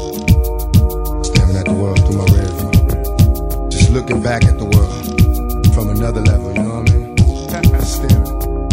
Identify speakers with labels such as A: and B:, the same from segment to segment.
A: Staring at the world through my rear view. Just looking back at the world from another level, you know what I mean? Staring.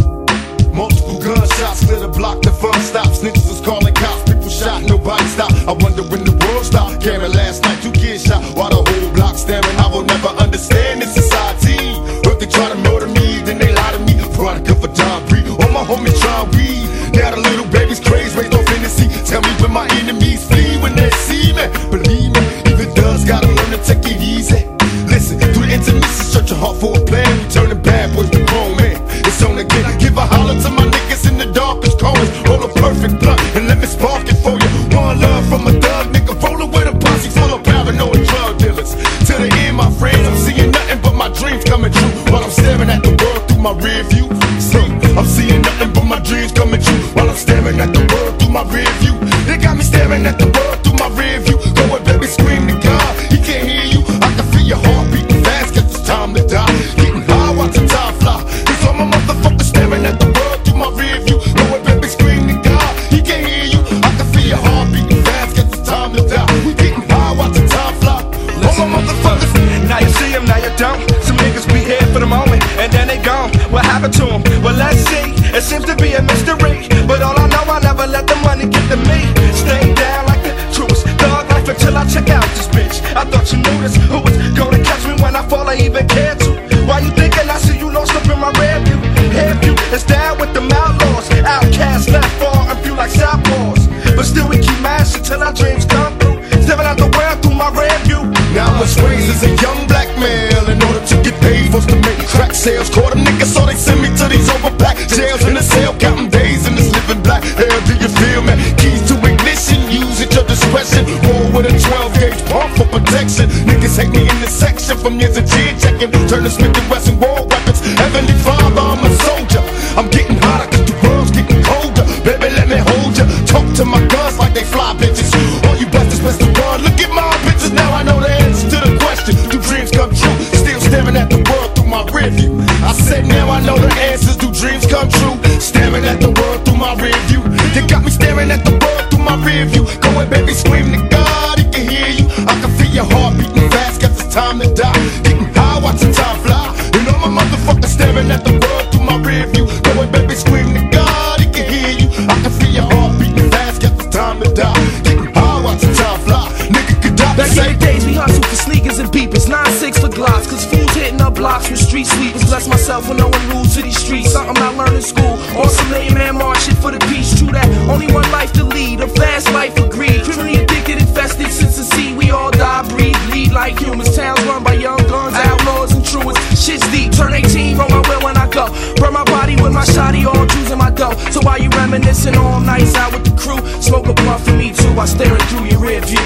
B: Multiple gunshots, clear the block, the fun stops. Snitches was calling cops, people shot, nobody stopped. I wonder when the world stopped. Cameron last night, 2 kids shot, while the whole block staring. I will never understand this society. If they try to murder me, then they lie to me. Veronica for John Bree, all my homies try weed. Now the little baby's crazy, raised off Hennessy. Tell me when my enemies flee when they see me. Believe me, if it does, gotta learn to take it easy. Listen, through the intermission, search your heart for a plan. We turning bad boys to grown men. It's on again. Give a holler to my niggas in the darkest corners. Roll a perfect blunt and let me spark it for you. One love from a thug nigga, rolling with a posse full of paranoid drug dealers. To the end, my friends, I'm seeing nothing but my dreams coming true. While I'm staring at the world through my rear view. So, I'm seeing nothing but my dreams coming true. While I'm staring at the world through my rear view. They got me staring at the world through my rear view. Go ahead, baby, scream to God. He can't hear you. I can feel your heart beating fast, cause it's time to die. Getting high, watching time fly. It's all my motherfuckers staring at the world through my rear view. Go ahead, baby, scream to God. He can't hear you. I can feel your heart beating fast, cause it's time to die. We getting high, watching time fly. All my motherfuckers.
C: Now you see him, now you don't. Some niggas be here for the moment, and then they gone. What happened to him? Well, let's see. It seems to be a mystery, but all I know, I never let the money get to me. Stay down like the truest thug life until I check out this bitch. I thought you knew this. Who was gonna catch me when I fall? I even care to. Why you thinking I see you lost up in my rear view? Hair view is down with the outlaws. Outcasts left far and few like southpaws. But still we keep mashing till our dreams come through. Stepping out the world through my rear view.
B: Now I was raised as a young black male. In order to get paid, forced to make crack sales. Caught them niggas, so they send me to these overpack jails. In a cell, counting days in this living black hell. Do you feel me? Keys to ignition, use at your discretion. Roll with a 12-gauge pump for protection. Niggas hate me in this section from years of cheer checking. Turn the Smith & Wesson war weapons. Heavenly Father, I'm a soldier. I'm getting hotter cause the world's getting colder. Baby, let me hold ya. Talk to my guns like they fly bitches. All you bastards best to run. Look at my pictures, now I know the answer to the question. Do dreams come true? Still staring at the world through my rear view. I said now I know the answers. Do dreams come true? Staring at the world through my rear view. You got me staring at the world through my rear view. Go ahead, baby, scream to God. He can hear you. I can feel your heart beating fast, cause it's time to die. Getting high, watching time fly. And all my motherfuckers staring at the world through my rear view. Go ahead, baby, scream to God. He can hear you. I can feel your heart beating fast, cause it's time to die. Getting high, watching time fly. Nigga could die.
D: Back in the days we hustle for sneakers and beepers, 9-6 for Glocks, cause fools hitting up blocks with street sweepers. Bless myself with knowing rules to these streets. Something I learned in school. On some lame man marching for the peace. True that, only one life to lead, a fast life of greed. Criminally addicted, infested since the sea. We all die, breathe, lead like humans. Towns run by young guns, outlaws and truants. Shit's deep, turn 18, roll my will when I go. Burn my body with my shotty, all Jews in my dough. So while you reminiscing all nights out with the crew, smoke a blunt for me too, while staring through your rear view.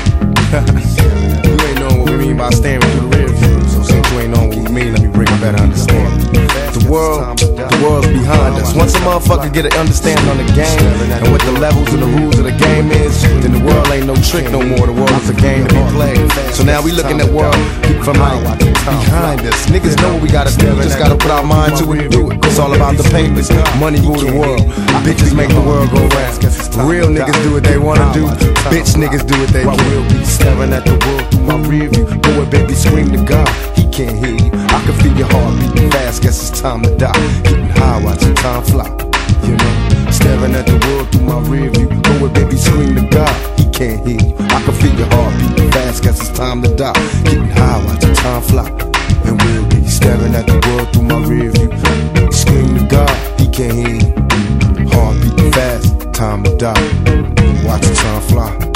A: You ain't knowing what we mean by staring through the rear view. So since you ain't knowing what we mean, let me bring a better understanding. The world's behind us. Once a motherfucker get an understanding on the game and what the levels and the rules of the game is, then the world ain't no trick no more. The world is a game to be played. So now we looking at world from like behind us. Niggas know what we gotta do. We just gotta put our mind to it and do it. It's all about the papers. Money rule the world. Bitches make the world go round. Real niggas do what they wanna do. Bitch niggas do what they can. Staring at the world through my rear view. Go ahead, baby, scream to God. He can't hear you. I can feel your heart beating fast. Guess it's time to die. Getting high, watching time fly. You know, staring at the world through my rear view. Go ahead, baby, scream to God. He can't hear you. I can feel your heart beating fast. Guess it's time to die. Getting high, watching time fly. And we'll be staring at the world through my rear view. Scream to God. He can't hear you. Heart beating fast. Time to die. Watching time fly.